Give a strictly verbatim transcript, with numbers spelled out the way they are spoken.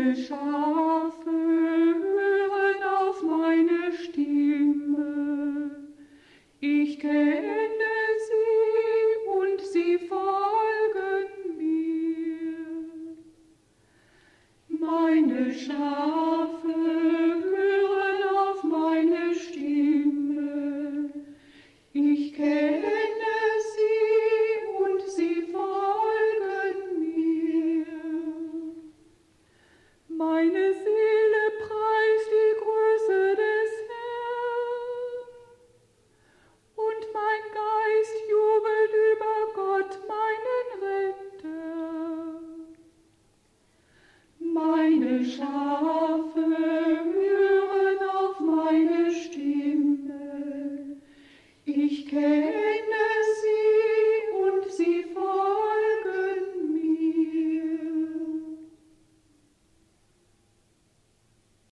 Meine Schafe hören auf meine Stimme. Ich kenne sie und sie folgen mir. Meine Schafe hören auf meine Stimme. Ich kenne sie und sie folgen mir. Meine Seele preist die Größe des Herrn und mein Geist jubelt über Gott, meinen Retter. Meine Schafe